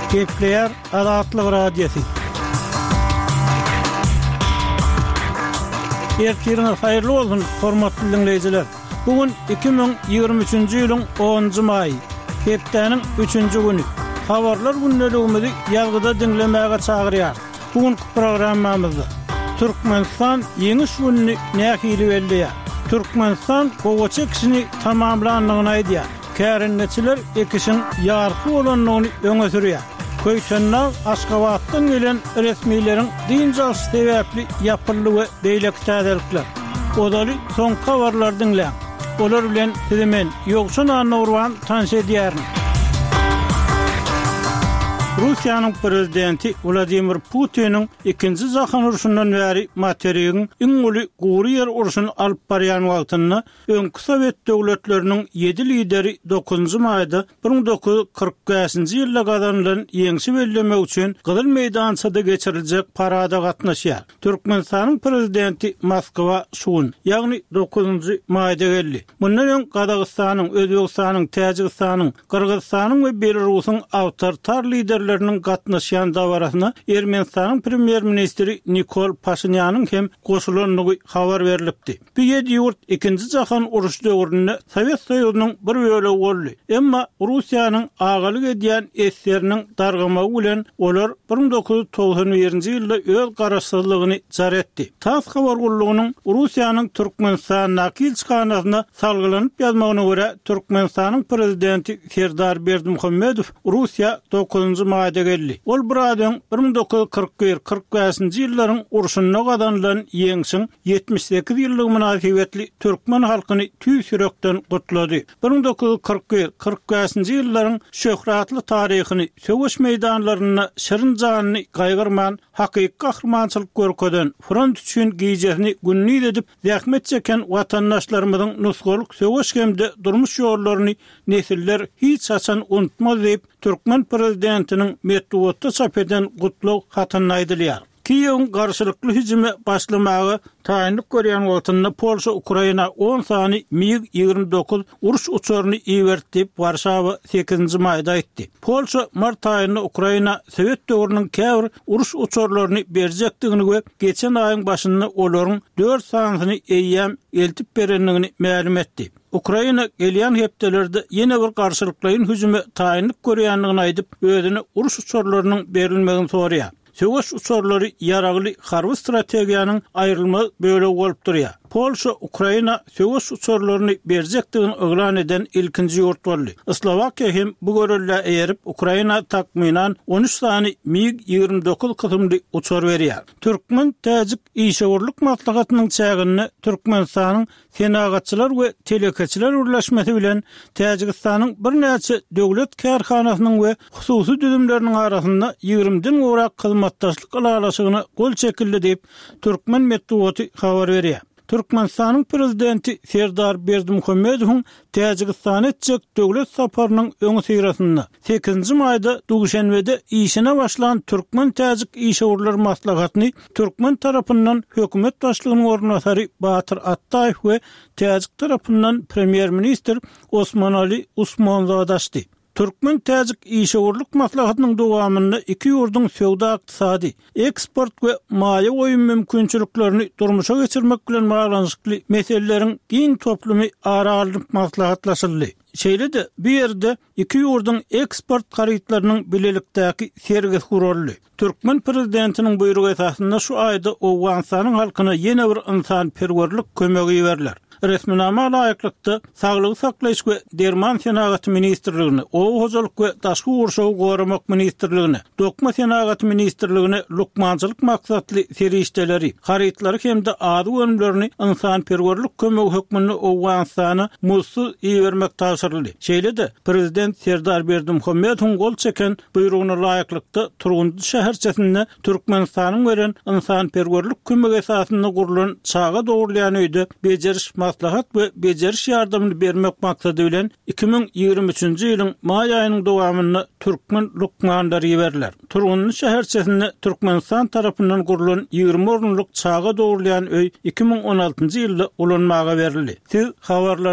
Kepler Azatlyk Radiosu. Ertiriniz hayırlı olsun, hormatly dinleyijiler. Bugün 2023-nji ýylyň 10-njy maýy, hepdeniň 3-nji güni. Habarlar günneligimizi ýalgyda dinlemäge çagyrýar. Bugünkü programmamyzda Türkmenistan ýeňiş gününi nähili belliýär. Türkmenistan gowa çekişini tamamlandygyny aýdýar. Kärinneçiler ekişin ýarky bolanyny öňe sürýär. Köýtenler Aşgabatdan gelen resmiýlerin diňjal sebäpli ýapyldygy beýlek täzelikler. Odaly soň habarlar dinleýär. Olar bilen sizimen ýoksun anurwan tanış edýärin. Russiýanyň prezidenti Vladimir Putin'in ikinji Jahan uruşundan bäri materiýanyň iň uly gury ýer uruşyny alyp barýan wagtyny öňkü Sowet döwletleriniň 7 lideri 9-njy maýda 1945-nji ýylda gazanylan ýeňsi bellemek üçin Gyzyl meýdançada geçiriljek parada gatnaşýar. Türkmenistanyň prezidenti Moskwa şuun, ýagny 9-njy maýda geldi. Mundan öň Gazagystanyň, Özbegistanyň, Täjikistanyň, Kyrgyzstanyň we Belarusyň awtoritar liderleriniň gatnaşýan dawarasyna Ermenistanyň premier ministri Nikol Pashinýanyň hem goşulanlygy habar berilipdi. Bu ýurt ikinji Jahan uruşy döwründe Sowet Soýuzynyň bir bölegi boldy. Emma Russiýanyň agalyk edýän esleriniň dargamagy bilen olar 1991-nji ýylda öz garaşsyzlygyny jar etdi. TASS habar gullugynyň Russiýanyň Türkmenistanyň kilçkanasyna salgylanyp ýazmagyna görä Türkmenistanyň prezidenti Serdar Berdimuhammedow Russiýa 9-njy maýda geldi. Ol buradan 1941-45-nji ýyllaryň uruşyna gazanylan ýeňsiň 78 ýyllyk münasibetli türkmen halkyny tüýsürekden gutlady. 1941-45-nji ýyllaryň şöhratly taryhyny, söwüş meýdanlaryna şirin janyny gaýgyrman, hakyky gahrmançylyk görkeden front üçin giýjesini günnüýt edip zähmet çeken watandaşlarymyzyň nusgalyk söwüş hemde durmuş ýollaryny nesiller hiç haçan unutmaz diýip Türkmen prezidentiniň metduatda çap eden gutlaw hatyny aýdylýar. Kiýewiň garşylykly hüjüme başlamagy taýinlik görýän wagtynda Polşa Ukraina 10 sany MiG-29 uruş uçaryny iýertip Warşawa 8-nji maýda aýtdy. Polşa mart aýynda Ukraina Sowet döwrüniň käbir uruş uçarlaryny berjekdigini we geçen aýyň başynda olaryň 4 sanyny eýýäm eltip berenligini ma'lum etdi. Ukraina gelýän hepdelerde ýene bir garşylyklaryň hüjüme taýinlik görýänligini aýdyp özüne uruş uçarlarynyň berilmegini sorýar. Söwüş uçarlary ýaragly harby strategiýanyň aýrylma bölegi bolup durýar. Polşa Ukraina söwüş uçarlaryny berjekdigini öňlen eden ilkinji ýurt boldy. Slovakiýa hem bu görelle eýerip Ukraina takminan 13 sany MiG-29 kysymly uçar berýär. Türkmen täzik işgörlük maslahatynyň çägini Türkmenistanyň senagatçylar we telekeçiler urlaşmasy bilen Täjikistanyň bir näçe döwlet kärhanasynyň we hususy düzümleriniň arasynda 20-den gorak hyzmatdaşlyk alalaşygyna gol çekildi diýip Türkmen metduaty habar berýär. Türkmenistanyň prezidenti Serdar Berdimuhammedow Täjikistana etjek döwlet saparynyň öňe syrasynda 8-nji maýda Duşanbede işine başlanan Türkmen täzik işgörler maslahatyny Türkmen tarapyndan hökümet başlygynyň ornatary Batyr Attaýew we täzik tarapyndan premier minister Osmanali Usmanzow daşdy. Türkmen täzik işgörlük maslahatynyň dowamynda iki ýurdun söwda ykdysady, eksport we maýa goýum mümkinçiliklerini durmuşa geçirmek bilen baglanyşykly meseleleriň giň toplumy aralyp maslahatlaşyldy. Şeýle-de bu ýerde iki ýurdun eksport garytlarynyň bilelikdäki sergis guruldy. Türkmen prezidentiniň buýrugy esasynda şu aýda Owganstanyň halkyna ýene bir insan perwerlik kömegi berilýär. Resminama laýyklykda Saglygy saklaýyş we Derman Senagaty ministrligine, Ow hojalyk we daşky urşawy goramak ministrligine, Dokma Senagaty ministrligine lukmançylyk maksatly serişdeleri, garytlary hemde ady önümlerini insan perwerlik kömegi hökmünde Owganstana mussuz iýermek taşyryldy. Şeýle-de prezident Serdar Berdimuhammedow gol çeken buýrugyna laýyklykda Turgundy şäherçesinde Türkmenistanyň beren insan perwerlik kömegi esasynda gurulan çaga dogurlayan öýde bejeriş maslahat we bejeriş ýardamyny bermek maksady bilen 2023-nji ýylyň maý aýynyň dowamynda Türkmen lukmandary ýeberler. Turgundy şäherçesinde Türkmenistan tarapyndan gurulan 20 orunlyk çaga dogurlayan öý 2016-njy ýylda ulanmaga berildi. Siz habarlar